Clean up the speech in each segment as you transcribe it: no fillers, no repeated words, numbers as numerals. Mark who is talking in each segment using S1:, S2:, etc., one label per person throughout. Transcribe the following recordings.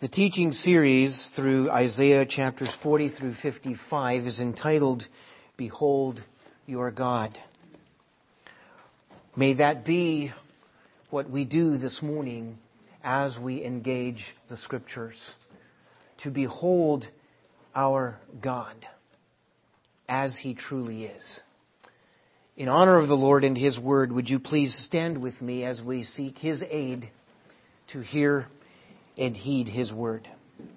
S1: The teaching series through Isaiah chapters 40 through 55 is entitled, Behold Your God. May that be what we do this morning as we engage the Scriptures. To behold our God as He truly is. In honor of the Lord and His Word, would you please stand with me as we seek His aid to hear and heed His Word.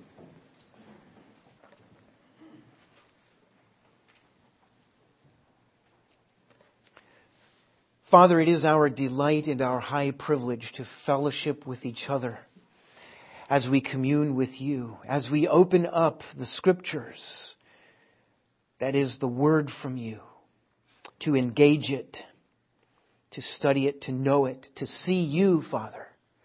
S1: Father, it is our delight and our high privilege to fellowship with each other as we commune with You, as we open up the Scriptures, that is the Word from You, to engage it, to study it, to know it, to see You, Father.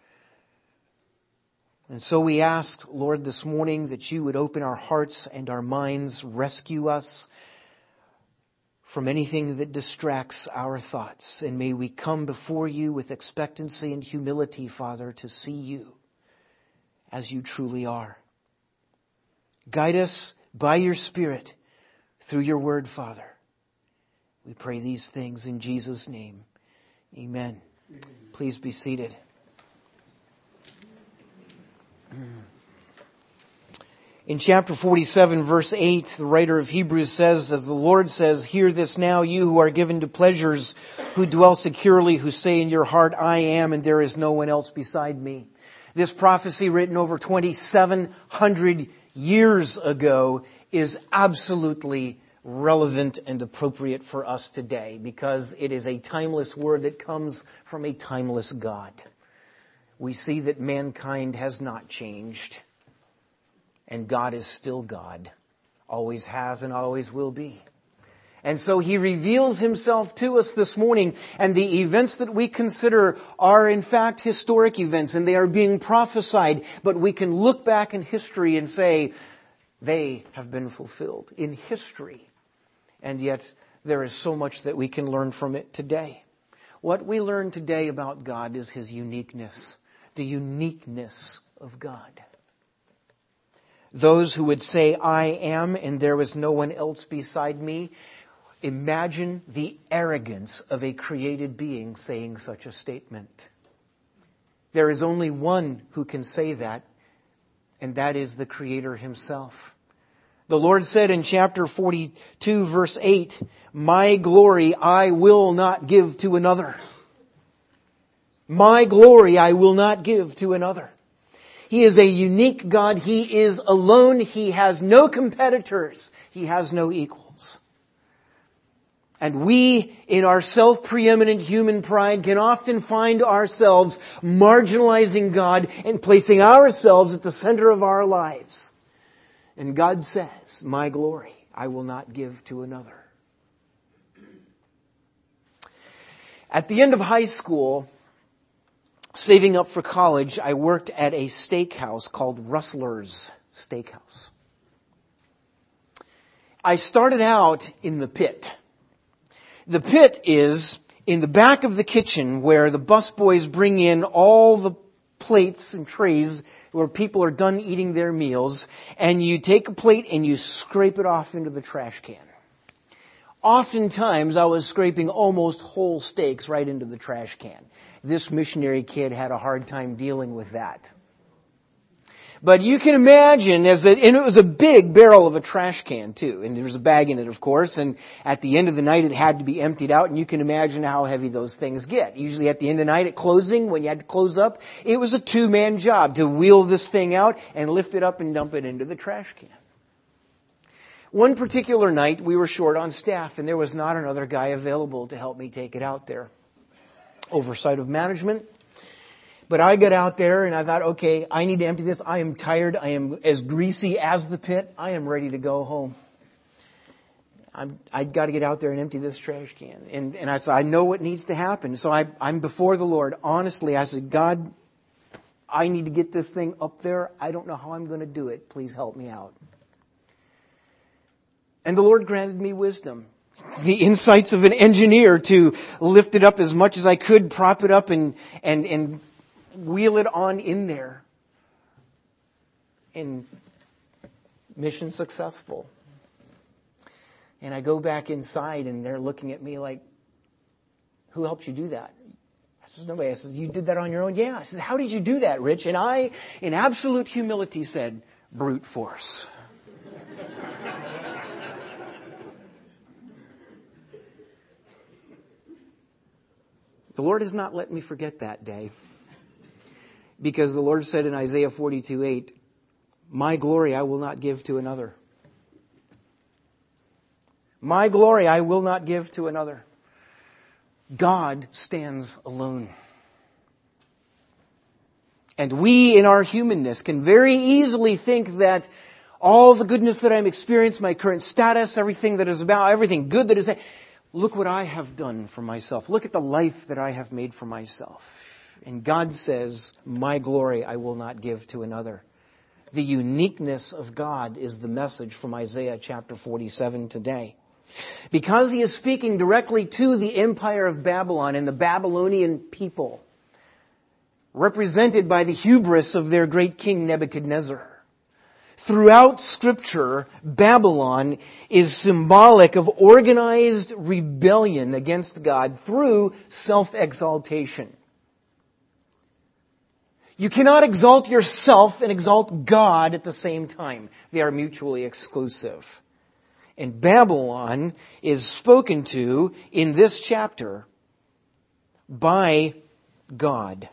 S1: And so we ask, Lord, this morning that You would open our hearts and our minds, rescue us from anything that distracts our thoughts. And may we come before You with expectancy and humility, Father, to see You as You truly are. Guide us by Your Spirit through Your Word, Father. We pray these things in Jesus' name. Amen. Please be seated. In chapter 47, verse 8, the writer of Hebrews says, as the Lord says, "Hear this now, you who are given to pleasures, who dwell securely, who say in your heart, I am, and there is no one else beside me." This prophecy, written over 2,700 years ago, is absolutely relevant and appropriate for us today, because it is a timeless word that comes from a timeless God. We see that mankind has not changed. And God is still God. Always has and always will be. And so He reveals Himself to us this morning. And the events that we consider are in fact historic events. And they are being prophesied. But we can look back in history and say, they have been fulfilled in history. And yet there is so much that we can learn from it today. What we learn today about God is His uniqueness. The uniqueness of God. Those who would say, I am, and there is no one else beside me, imagine the arrogance of a created being saying such a statement. There is only one who can say that, and that is the Creator Himself. The Lord said in chapter 42, verse 8, "My glory I will not give to another." My glory I will not give to another. He is a unique God. He is alone. He has no competitors. He has no equals. And we, in our self-preeminent human pride, can often find ourselves marginalizing God and placing ourselves at the center of our lives. And God says, my glory I will not give to another. At the end of high school, saving up for college, I worked at a steakhouse called Rustler's Steakhouse. I started out in the pit. The pit is in the back of the kitchen where the busboys bring in all the plates and trays where people are done eating their meals, and you take a plate and you scrape it off into the trash can. Oftentimes, I was scraping almost whole steaks right into the trash can. This missionary kid had a hard time dealing with that. But you can imagine, and it was a big barrel of a trash can too, and there was a bag in it, of course, and at the end of the night it had to be emptied out, and you can imagine how heavy those things get. Usually at the end of the night at closing, when you had to close up, it was a two-man job to wheel this thing out and lift it up and dump it into the trash can. One particular night, we were short on staff, and there was not another guy available to help me take it out there. Oversight of management. But I got out there, and I thought, okay, I need to empty this. I am tired. I am as greasy as the pit. I am ready to go home. I've got to get out there and empty this trash can. And I said, I know what needs to happen. So I'm before the Lord. Honestly, I said, God, I need to get this thing up there. I don't know how I'm going to do it. Please help me out. And the Lord granted me wisdom, the insights of an engineer to lift it up as much as I could, prop it up and wheel it on in there. and mission successful. And I go back inside and they're looking at me like, who helped you do that? I said, nobody. I said, you did that on your own? Yeah. I said, how did you do that, Rich? And I, in absolute humility, said, brute force. The Lord has not let me forget that day. Because the Lord said in Isaiah 42:8, my glory I will not give to another. My glory I will not give to another. God stands alone. And we in our humanness can very easily think that all the goodness that I'm experiencing, my current status, everything that is about, everything good that is, look what I have done for myself. Look at the life that I have made for myself. And God says, my glory I will not give to another. The uniqueness of God is the message from Isaiah chapter 47 today. Because he is speaking directly to the empire of Babylon and the Babylonian people, represented by the hubris of their great king Nebuchadnezzar. Throughout Scripture, Babylon is symbolic of organized rebellion against God through self-exaltation. You cannot exalt yourself and exalt God at the same time. They are mutually exclusive. And Babylon is spoken to in this chapter by God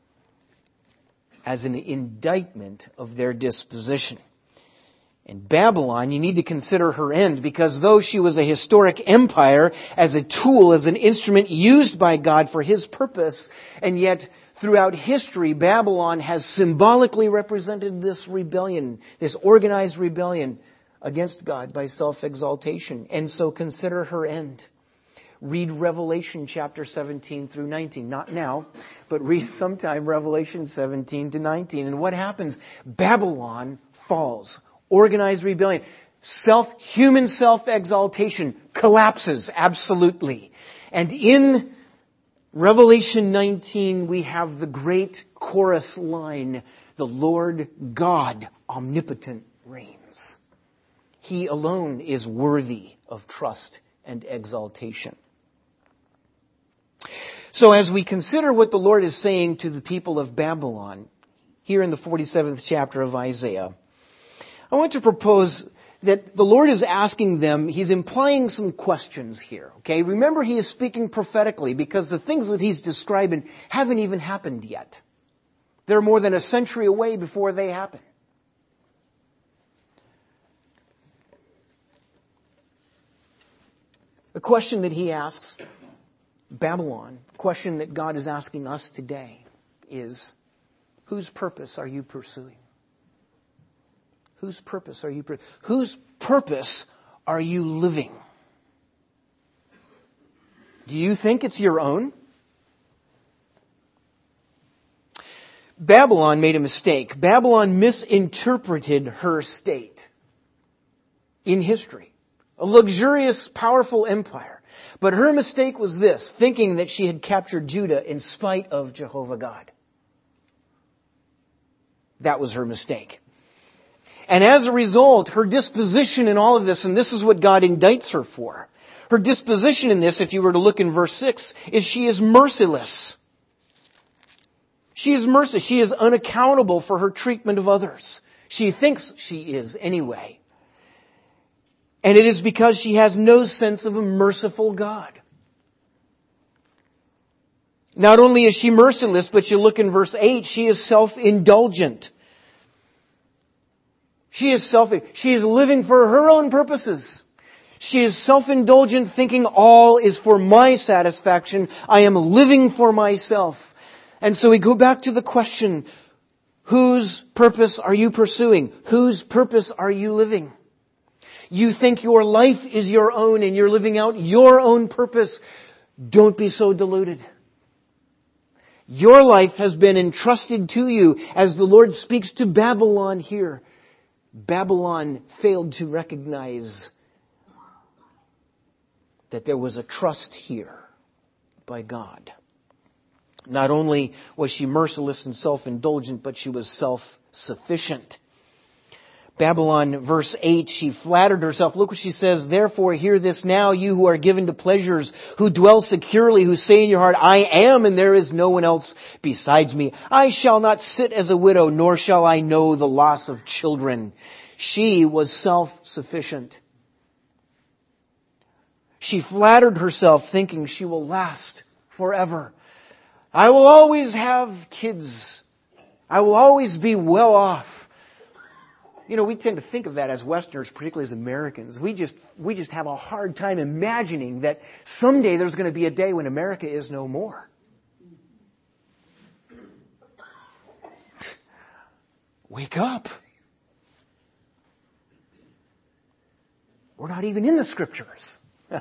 S1: as an indictment of their disposition. And Babylon, you need to consider her end, because though she was a historic empire, as a tool, as an instrument used by God for His purpose, and yet throughout history, Babylon has symbolically represented this rebellion, this organized rebellion against God by self-exaltation. And so consider her end. Read Revelation chapter 17 through 19. Not now, but read sometime Revelation 17 to 19. And what happens? Babylon falls. Organized rebellion. Human self-exaltation collapses absolutely. And in Revelation 19, we have the great chorus line, the Lord God omnipotent reigns. He alone is worthy of trust and exaltation. So as we consider what the Lord is saying to the people of Babylon, here in the 47th chapter of Isaiah, I want to propose that the Lord is asking them, He's implying some questions here. Okay, remember He is speaking prophetically because the things that He's describing haven't even happened yet. They're more than a century away before they happen. The question that He asks Babylon, the question that God is asking us today is, whose purpose are you pursuing? Whose purpose are you pursuing? Whose purpose are you living? Do you think it's your own? Babylon made a mistake. Babylon misinterpreted her state in history. A luxurious, powerful empire. But her mistake was this, thinking that she had captured Judah in spite of Jehovah God. That was her mistake. And as a result, her disposition in all of this, and this is what God indicts her for, her disposition in this, if you were to look in verse 6, is she is merciless. She is merciless. She is unaccountable for her treatment of others. She thinks she is anyway. And it is because she has no sense of a merciful God. Not only is she merciless, but you look in verse 8, she is self-indulgent. She is living for her own purposes. She is self-indulgent, thinking all is for my satisfaction. I am living for myself. And so we go back to the question, whose purpose are you pursuing? Whose purpose are you living? You think your life is your own and you're living out your own purpose. Don't be so deluded. Your life has been entrusted to you as the Lord speaks to Babylon here. Babylon failed to recognize that there was a trust here by God. Not only was she merciless and self-indulgent, but she was self-sufficient. Babylon, verse 8, she flattered herself. Look what she says, therefore hear this now, you who are given to pleasures, who dwell securely, who say in your heart, I am, and there is no one else besides me. I shall not sit as a widow, nor shall I know the loss of children. She was self-sufficient. She flattered herself thinking she will last forever. I will always have kids. I will always be well off. You know, we tend to think of that as Westerners, particularly as Americans. We just have a hard time imagining that someday there's going to be a day when America is no more. Wake up. We're not even in the Scriptures.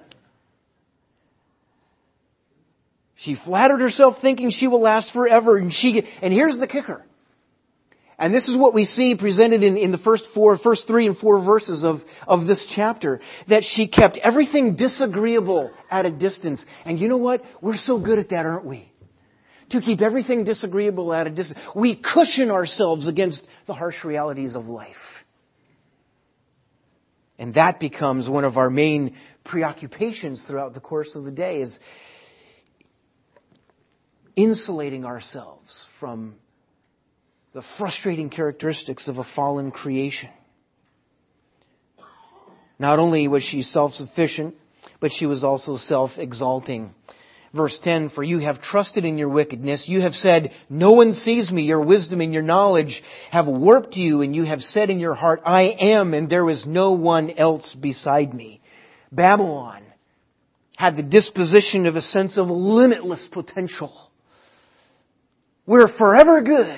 S1: She flattered herself thinking she will last forever. And here's the kicker. And this is what we see presented in the first 3 and 4 verses of this chapter. That she kept everything disagreeable at a distance. And you know what? We're so good at that, aren't we? To keep everything disagreeable at a distance. We cushion ourselves against the harsh realities of life. And that becomes one of our main preoccupations throughout the course of the day, is insulating ourselves from the frustrating characteristics of a fallen creation. Not only was she self-sufficient, but she was also self-exalting. Verse 10, for you have trusted in your wickedness. You have said, no one sees me. Your wisdom and your knowledge have warped you, and you have said in your heart, I am, and there is no one else beside me. Babylon had the disposition of a sense of limitless potential. We're forever good.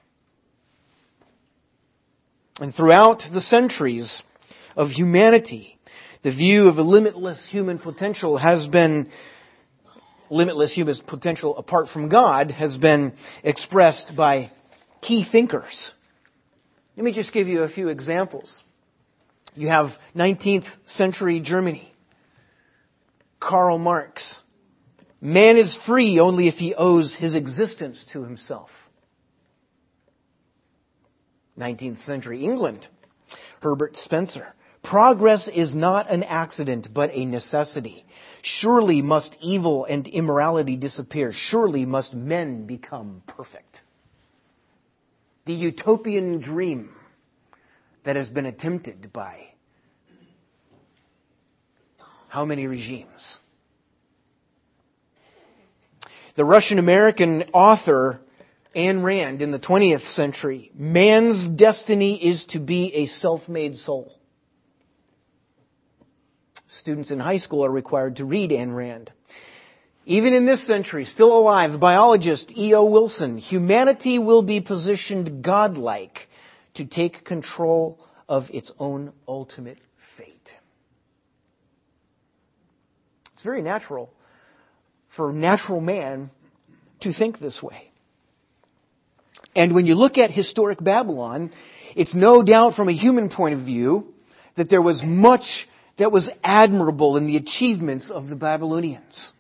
S1: And throughout the centuries of humanity, the view of a limitless human potential apart from God has been expressed by key thinkers. Let me just give you a few examples. You have 19th century Germany. Karl Marx. Man is free only if he owes his existence to himself. 19th century England. Herbert Spencer. Progress is not an accident, but a necessity. Surely must evil and immorality disappear. Surely must men become perfect. The utopian dream that has been attempted by how many regimes? The Russian-American author Ayn Rand in the 20th century, man's destiny is to be a self-made soul. Students in high school are required to read Ayn Rand. Even in this century, still alive, the biologist E.O. Wilson, humanity will be positioned godlike to take control of its own ultimate fate. It's very natural for natural man to think this way. And when you look at historic Babylon, it's no doubt from a human point of view that there was much that was admirable in the achievements of the Babylonians.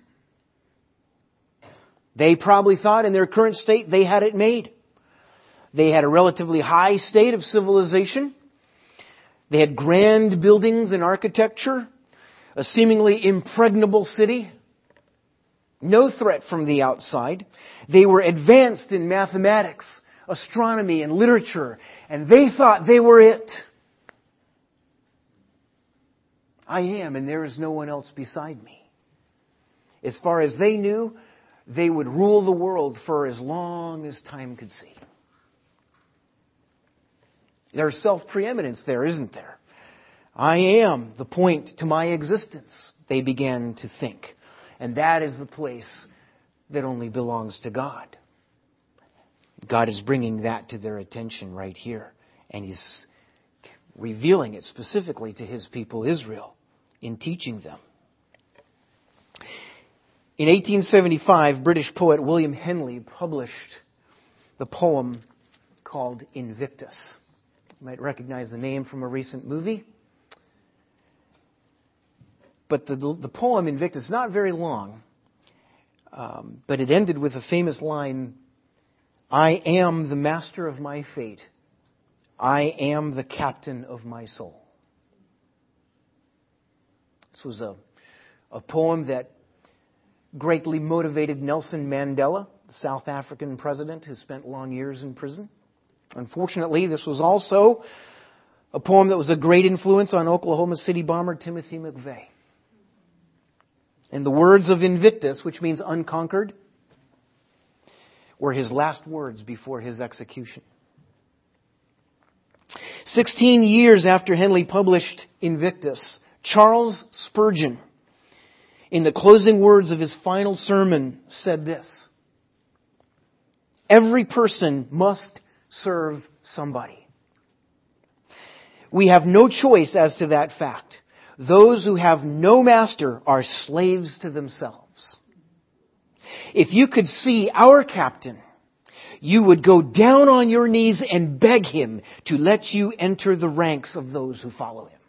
S1: They probably thought in their current state they had it made. They had a relatively high state of civilization. They had grand buildings and architecture, a seemingly impregnable city, no threat from the outside. They were advanced in mathematics, astronomy, and literature, and they thought they were it. I am, and there is no one else beside me. As far as they knew, they would rule the world for as long as time could see. There's self-preeminence there, isn't there? I am the point to my existence, they began to think. And that is the place that only belongs to God. God is bringing that to their attention right here. And He's revealing it specifically to His people Israel in teaching them. In 1875, British poet William Henley published the poem called Invictus. You might recognize the name from a recent movie. But the poem Invictus is not very long, but it ended with a famous line, I am the master of my fate. I am the captain of my soul. This was a poem that greatly motivated Nelson Mandela, the South African president who spent long years in prison. Unfortunately, this was also a poem that was a great influence on Oklahoma City bomber Timothy McVeigh. And the words of Invictus, which means unconquered, were his last words before his execution. 16 years after Henley published Invictus, Charles Spurgeon, in the closing words of his final sermon, said this: "Every person must serve somebody. We have no choice as to that fact. Those who have no master are slaves to themselves. If you could see our captain, you would go down on your knees and beg him to let you enter the ranks of those who follow him."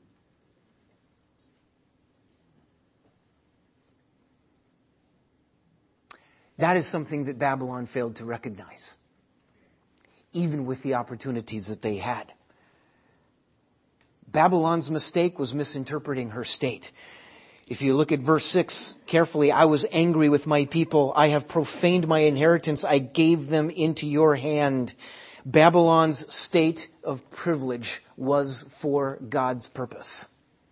S1: That is something that Babylon failed to recognize, even with the opportunities that they had. Babylon's mistake was misinterpreting her state. If you look at verse 6 carefully, "I was angry with my people. I have profaned my inheritance. I gave them into your hand." Babylon's state of privilege was for God's purpose.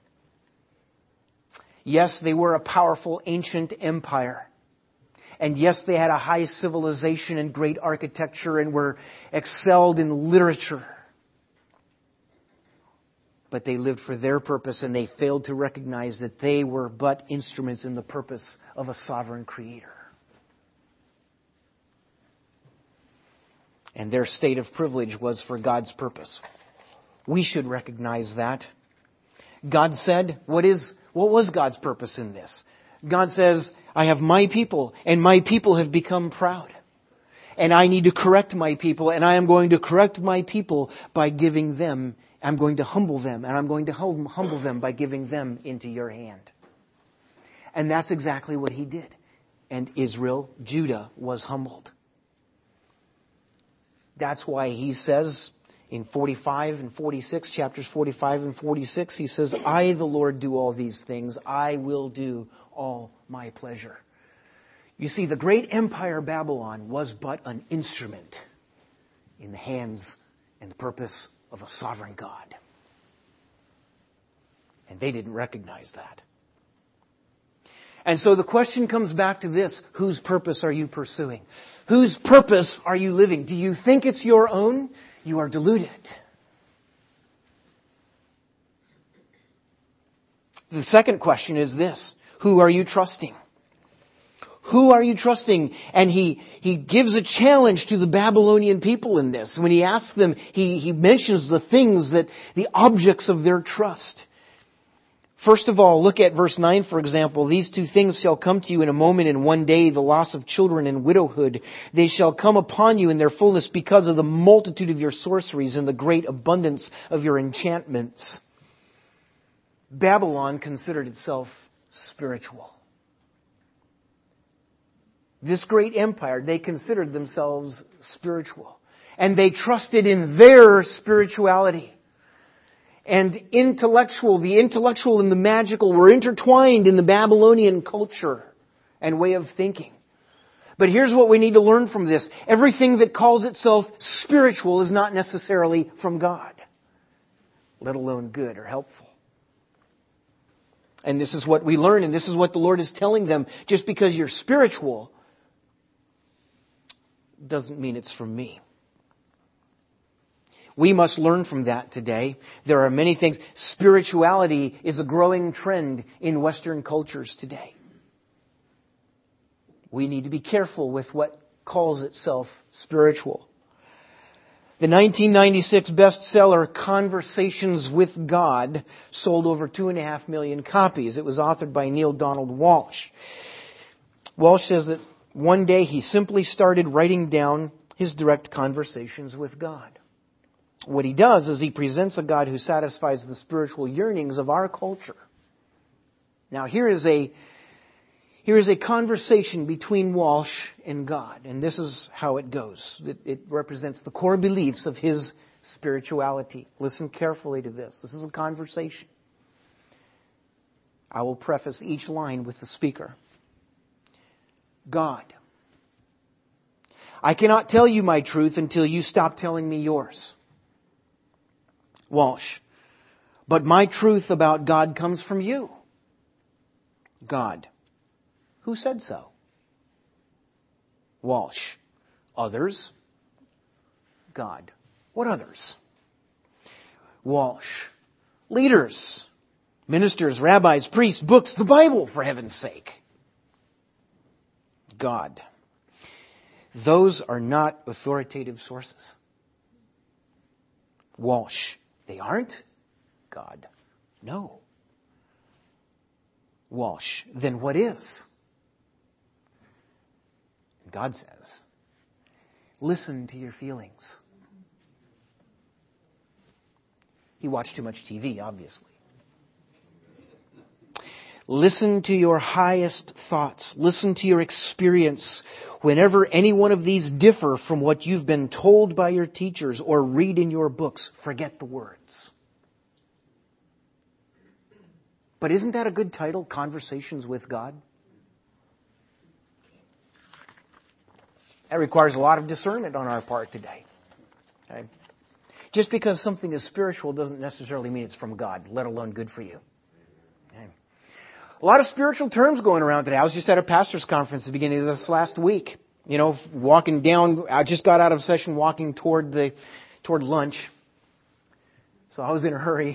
S1: Yes, they were a powerful ancient empire. And yes, they had a high civilization and great architecture and were excelled in literature. But they lived for their purpose, and they failed to recognize that they were but instruments in the purpose of a sovereign Creator. And their state of privilege was for God's purpose. We should recognize that. God said, what was God's purpose in this? God says, "I have my people, and my people have become proud. And I need to correct my people, and I am going to correct my people by giving them, I'm going to humble them, and I'm going to humble them by giving them into your hand." And that's exactly what He did. And Israel, Judah, was humbled. That's why He says in 45 and 46, chapters 45 and 46, He says, "I, the Lord, do all these things. I will do all my pleasure." You see, the great empire Babylon was but an instrument in the hands and the purpose of a sovereign God. And they didn't recognize that. And so the question comes back to this: whose purpose are you pursuing? Whose purpose are you living? Do you think it's your own? You are deluded. The second question is this: who are you trusting? Who are you trusting? And he gives a challenge to the Babylonian people in this. When he asks them, he mentions the things that, the objects of their trust. First of all, look at verse 9, for example. "These two things shall come to you in a moment, in one day, the loss of children and widowhood. They shall come upon you in their fullness because of the multitude of your sorceries and the great abundance of your enchantments." Babylon considered itself spiritual. This great empire, they considered themselves spiritual. And they trusted in their spirituality. And the intellectual and the magical were intertwined in the Babylonian culture and way of thinking. But here's what we need to learn from this: everything that calls itself spiritual is not necessarily from God, let alone good or helpful. And this is what we learn, and this is what the Lord is telling them. Just because you're spiritual doesn't mean it's from me. We must learn from that today. There are many things. Spirituality is a growing trend in Western cultures today. We need to be careful with what calls itself spiritual. The 1996 bestseller Conversations with God sold over 2.5 million copies. It was authored by Neil Donald Walsh. Walsh says that one day he simply started writing down his direct conversations with God. What he does is he presents a God who satisfies the spiritual yearnings of our culture. Now here is a Here is a conversation between Walsh and God, and this is how it goes. It represents the core beliefs of his spirituality. Listen carefully to this. This is a conversation. I will preface each line with the speaker. God, I cannot tell you my truth until you stop telling me yours. Walsh, but my truth about God comes from you. God, who said so? Walsh, others. God, what others? Walsh, leaders, ministers, rabbis, priests, books, the Bible, for heaven's sake. God, those are not authoritative sources. Walsh, they aren't? God, no. Walsh, then what is? God says, listen to your feelings. He watched too much TV, obviously. Listen to your highest thoughts. Listen to your experience. Whenever any one of these differ from what you've been told by your teachers or read in your books, forget the words. But isn't that a good title, Conversations with God? That requires a lot of discernment on our part today. Okay? Just because something is spiritual doesn't necessarily mean it's from God, let alone good for you. Okay? A lot of spiritual terms going around today. I was just at a pastor's conference at the beginning of this last week. You know, walking down, I just got out of session walking toward lunch. So I was in a hurry.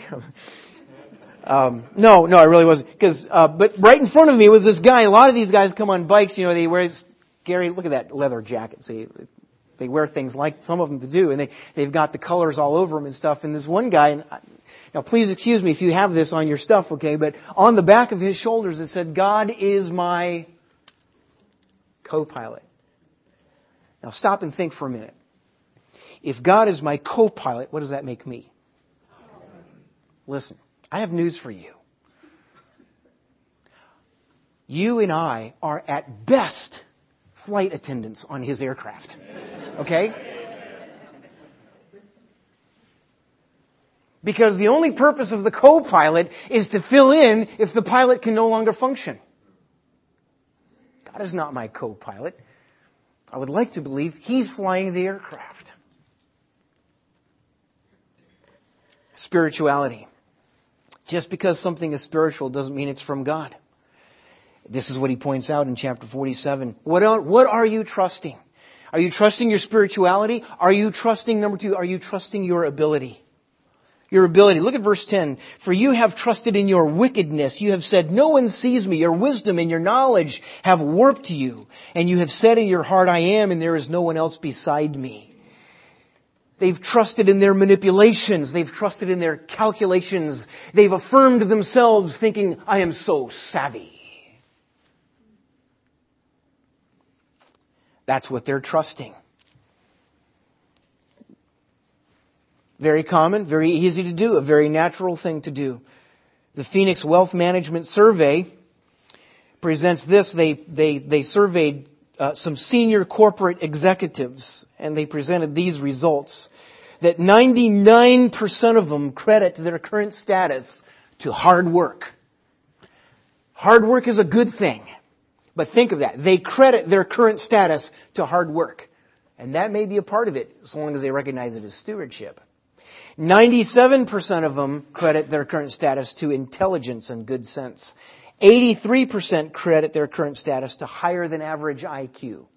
S1: No, I really wasn't. But right in front of me was this guy. A lot of these guys come on bikes, you know, they wear, Gary, look at that leather jacket. See, they wear things like some of them to do, and they've got the colors all over them and stuff. And this one guy, now please excuse me if you have this on your stuff, okay, but on the back of his shoulders it said, God is my co-pilot. Now stop and think for a minute. If God is my co-pilot, what does that make me? Listen, I have news for you. You and I are at best flight attendants on his aircraft. Okay? Because the only purpose of the co-pilot is to fill in if the pilot can no longer function. God is not my co-pilot. I would like to believe he's flying the aircraft. Spirituality. Just because something is spiritual doesn't mean it's from God. This is what he points out in chapter 47. What are you trusting? Are you trusting your spirituality? Are you trusting, number 2, are you trusting your ability? Your ability. Look at verse 10. For you have trusted in your wickedness. You have said, no one sees me. Your wisdom and your knowledge have warped you. And you have said in your heart, I am, and there is no one else beside me. They've trusted in their manipulations. They've trusted in their calculations. They've affirmed themselves thinking, I am so savvy. That's what they're trusting. Very common, very easy to do, a very natural thing to do. The Phoenix Wealth Management Survey presents this. They surveyed some senior corporate executives, and they presented these results. That 99% of them credit their current status to hard work. Hard work is a good thing. But think of that. They credit their current status to hard work. And that may be a part of it, as long as they recognize it as stewardship. 97% of them credit their current status to intelligence and good sense. 83% credit their current status to higher than average IQ.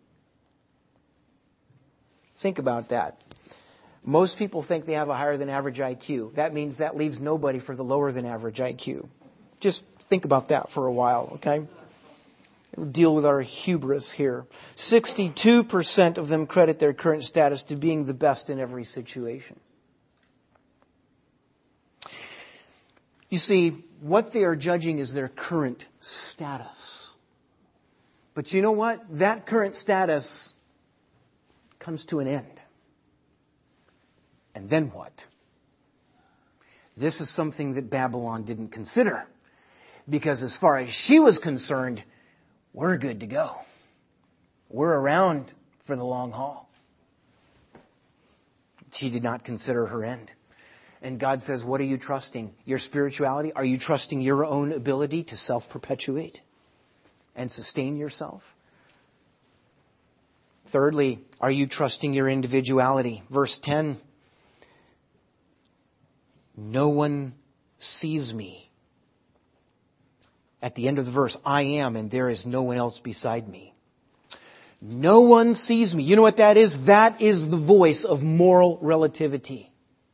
S1: Think about that. Most people think they have a higher than average IQ. That means that leaves nobody for the lower than average IQ. Just think about that for a while, okay? We'll deal with our hubris here. 62% of them credit their current status to being the best in every situation. You see, what they are judging is their current status. But you know what? That current status comes to an end. And then what? This is something that Babylon didn't consider. Because as far as she was concerned, we're good to go. We're around for the long haul. She did not consider her end. And God says, what are you trusting? Your spirituality? Are you trusting your own ability to self-perpetuate and sustain yourself? Thirdly, are you trusting your individuality? Verse 10, no one sees me. At the end of the verse, I am and there is no one else beside me. No one sees me. You know what that is? That is the voice of moral relativity.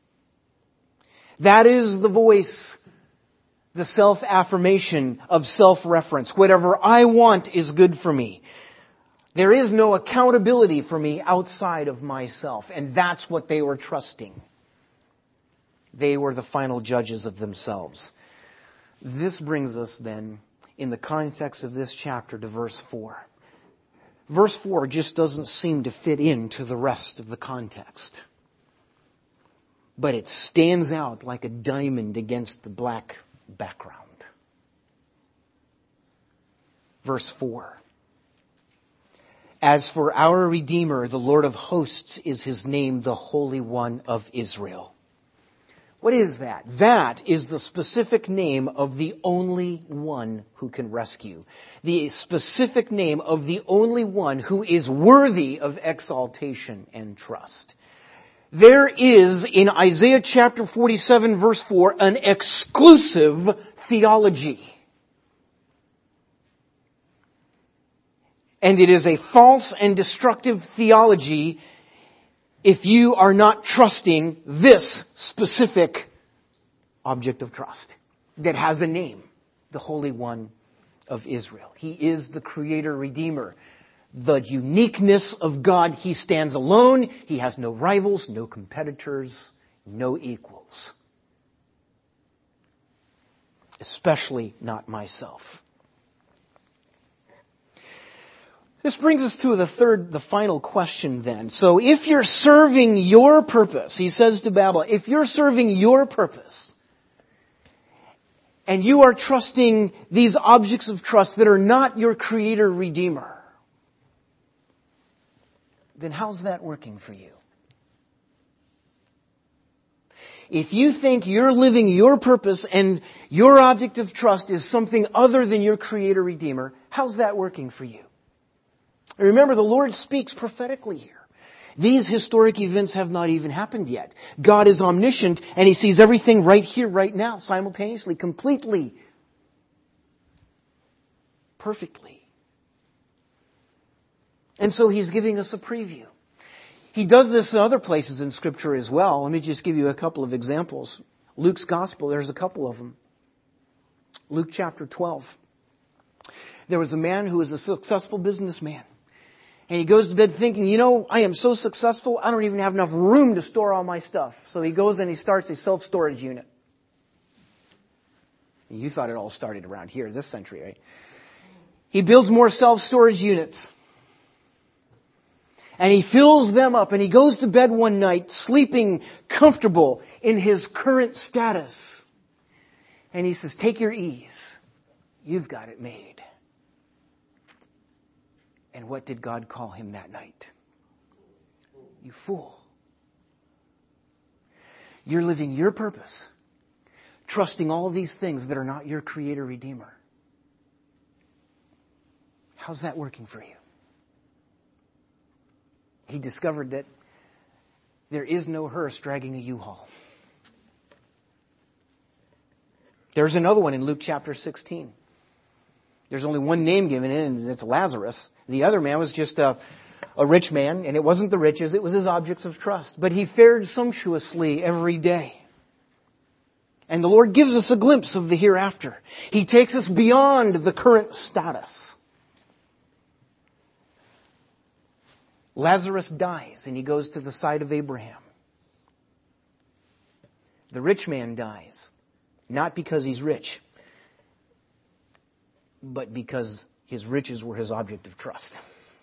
S1: That is the voice, the self-affirmation of self-reference. Whatever I want is good for me. There is no accountability for me outside of myself. And that's what they were trusting. They were the final judges of themselves. This brings us then, in the context of this chapter, to verse 4. Verse 4 just doesn't seem to fit into the rest of the context. But it stands out like a diamond against the black background. Verse 4. As for our Redeemer, the Lord of hosts is His name, the Holy One of Israel. What is that? That is the specific name of the only one who can rescue. The specific name of the only one who is worthy of exaltation and trust. There is, in Isaiah chapter 47 verse 4, an exclusive theology. And it is a false and destructive theology if you are not trusting this specific object of trust that has a name, the Holy One of Israel. He is the Creator Redeemer. The uniqueness of God, He stands alone. He has no rivals, no competitors, no equals. Especially not myself. This brings us to the final question then. So if you're serving your purpose, he says to Babylon, if you're serving your purpose, and you are trusting these objects of trust that are not your Creator Redeemer, then how's that working for you? If you think you're living your purpose and your object of trust is something other than your Creator Redeemer, how's that working for you? Remember, the Lord speaks prophetically here. These historic events have not even happened yet. God is omniscient and He sees everything right here, right now, simultaneously, completely, perfectly. And so He's giving us a preview. He does this in other places in Scripture as well. Let me just give you a couple of examples. Luke's Gospel, there's a couple of them. Luke chapter 12. There was a man who was a successful businessman. And he goes to bed thinking, I am so successful, I don't even have enough room to store all my stuff. So he goes and he starts a self-storage unit. You thought it all started around here, this century, right? He builds more self-storage units. And he fills them up and he goes to bed one night sleeping comfortable in his current status. And he says, take your ease. You've got it made. And what did God call him that night? You fool. You're living your purpose, trusting all of these things that are not your Creator Redeemer. How's that working for you? He discovered that there is no hearse dragging a U-Haul. There's another one in Luke chapter 16. There's only one name given in it, and it's Lazarus. The other man was just a rich man, and it wasn't the riches, it was his objects of trust. But he fared sumptuously every day. And the Lord gives us a glimpse of the hereafter. He takes us beyond the current status. Lazarus dies, and he goes to the side of Abraham. The rich man dies, not because he's rich, but because his riches were his object of trust.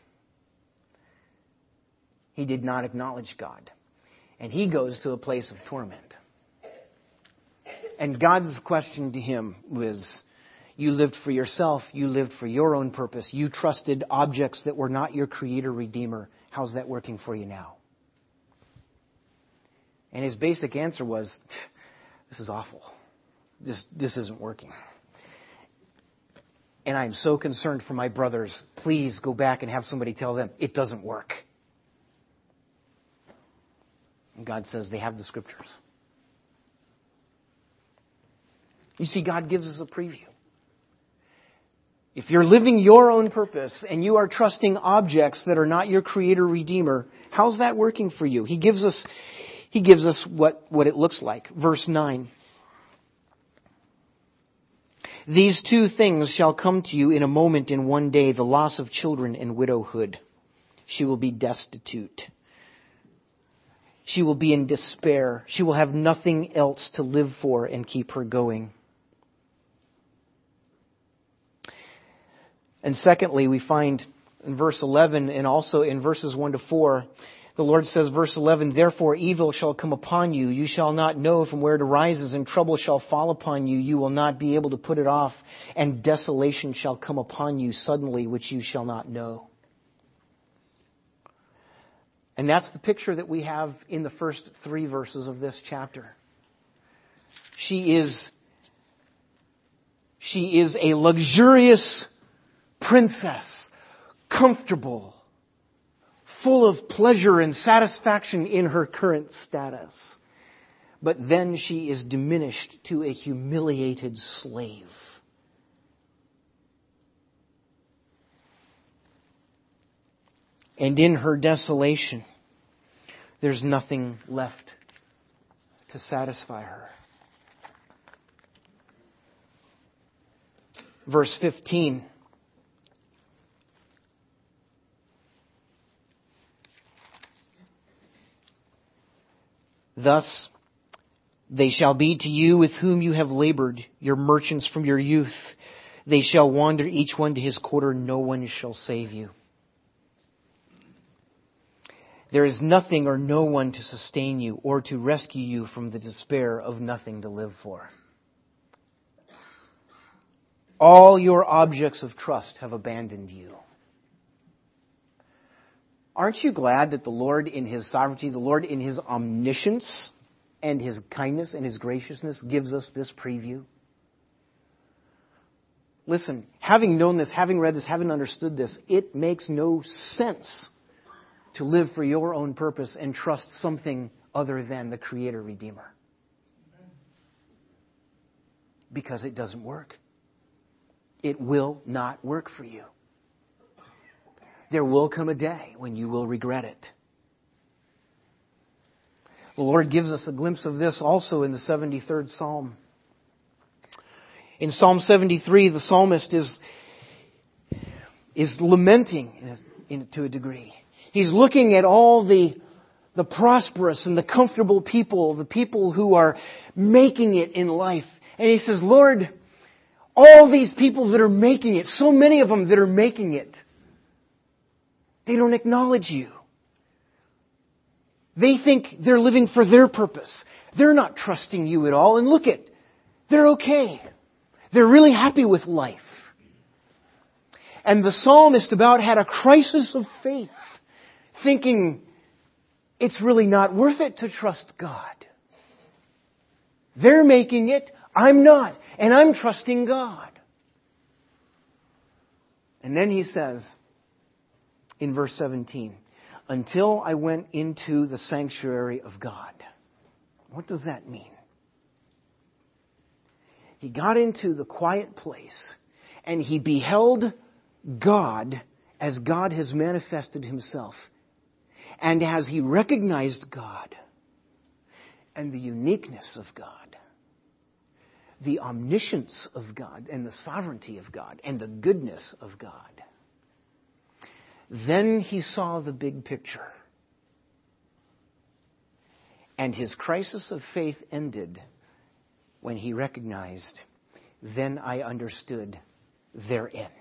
S1: He did not acknowledge God. And he goes to a place of torment. And God's question to him was, You lived for yourself. You lived for your own purpose. You trusted objects that were not your Creator, Redeemer. How's that working for you now? And his basic answer was, this is awful. This isn't working. And I'm so concerned for my brothers. Please go back and have somebody tell them it doesn't work. And God says they have the Scriptures. You see, God gives us a preview. If you're living your own purpose and you are trusting objects that are not your Creator, Redeemer, how's that working for you? He gives us what it looks like. Verse 9. These two things shall come to you in a moment, in one day, the loss of children and widowhood. She will be destitute. She will be in despair. She will have nothing else to live for and keep her going. And secondly, we find in verse 11 and also in verses 1 to 4, the Lord says, verse 11, therefore evil shall come upon you. You shall not know from where it arises, and trouble shall fall upon you. You will not be able to put it off, and desolation shall come upon you suddenly, which you shall not know. And that's the picture that we have in the first 3 verses of this chapter. She is a luxurious princess, comfortable, full of pleasure and satisfaction in her current status. But then she is diminished to a humiliated slave. And in her desolation, there's nothing left to satisfy her. Verse 15. Thus, they shall be to you with whom you have labored, your merchants from your youth. They shall wander each one to his quarter. No one shall save you. There is nothing or no one to sustain you or to rescue you from the despair of nothing to live for. All your objects of trust have abandoned you. Aren't you glad that the Lord in His sovereignty, the Lord in His omniscience and His kindness and His graciousness gives us this preview? Listen, having known this, having read this, having understood this, it makes no sense to live for your own purpose and trust something other than the Creator Redeemer. Because it doesn't work. It will not work for you. There will come a day when you will regret it. The Lord gives us a glimpse of this also in the 73rd Psalm. In Psalm 73, the psalmist is lamenting to a degree. He's looking at all the prosperous and the comfortable people, the people who are making it in life. And he says, Lord, all these people that are making it, so many of them that are making it, they don't acknowledge you. They think they're living for their purpose. They're not trusting you at all. And look at, they're okay. They're really happy with life. And the psalmist about had a crisis of faith, thinking it's really not worth it to trust God. They're making it, I'm not, and I'm trusting God. And then he says, in verse 17, until I went into the sanctuary of God. What does that mean? He got into the quiet place and he beheld God as God has manifested Himself. And as he recognized God and the uniqueness of God, the omniscience of God and the sovereignty of God and the goodness of God, then he saw the big picture. And his crisis of faith ended when he recognized, then I understood their end.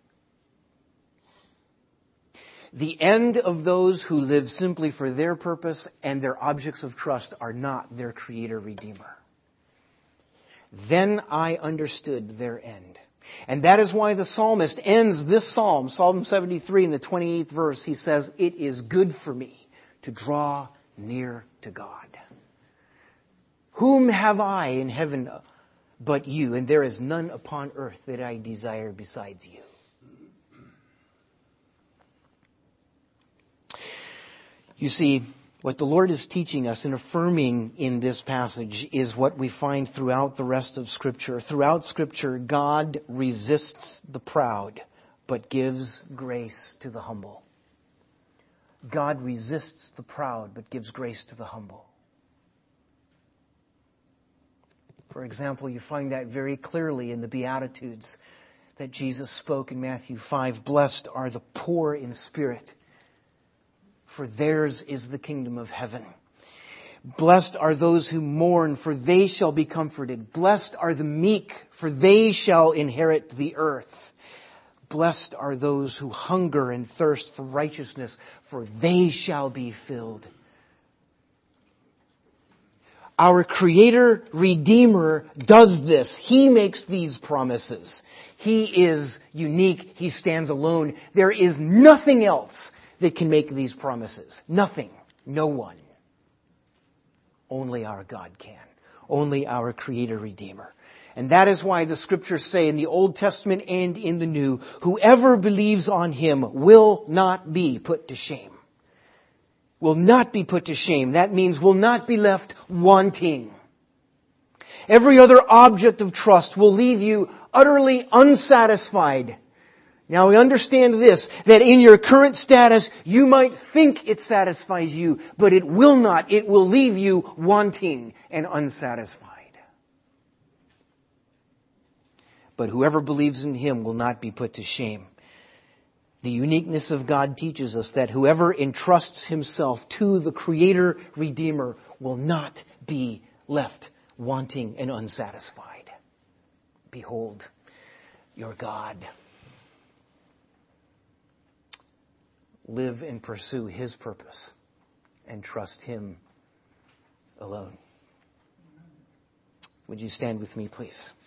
S1: The end of those who live simply for their purpose and their objects of trust are not their Creator Redeemer. Then I understood their end. And that is why the psalmist ends this psalm, Psalm 73, in the 28th verse. He says, "It is good for me to draw near to God. Whom have I in heaven but you? And there is none upon earth that I desire besides you." You see, what the Lord is teaching us and affirming in this passage is what we find throughout the rest of Scripture. Throughout Scripture, God resists the proud, but gives grace to the humble. God resists the proud, but gives grace to the humble. For example, you find that very clearly in the Beatitudes that Jesus spoke in Matthew 5. "Blessed are the poor in spirit, for theirs is the kingdom of heaven. Blessed are those who mourn, for they shall be comforted. Blessed are the meek, for they shall inherit the earth. Blessed are those who hunger and thirst for righteousness, for they shall be filled." Our Creator, Redeemer does this. He makes these promises. He is unique. He stands alone. There is nothing else that can make these promises. Nothing. No one. Only our God can. Only our Creator, Redeemer. And that is why the Scriptures say in the Old Testament and in the New, whoever believes on Him will not be put to shame. Will not be put to shame. That means will not be left wanting. Every other object of trust will leave you utterly unsatisfied. Now we understand this, that in your current status, you might think it satisfies you, but it will not. It will leave you wanting and unsatisfied. But whoever believes in Him will not be put to shame. The uniqueness of God teaches us that whoever entrusts himself to the Creator, Redeemer will not be left wanting and unsatisfied. Behold, your God. Live and pursue His purpose and trust Him alone. Would you stand with me, please?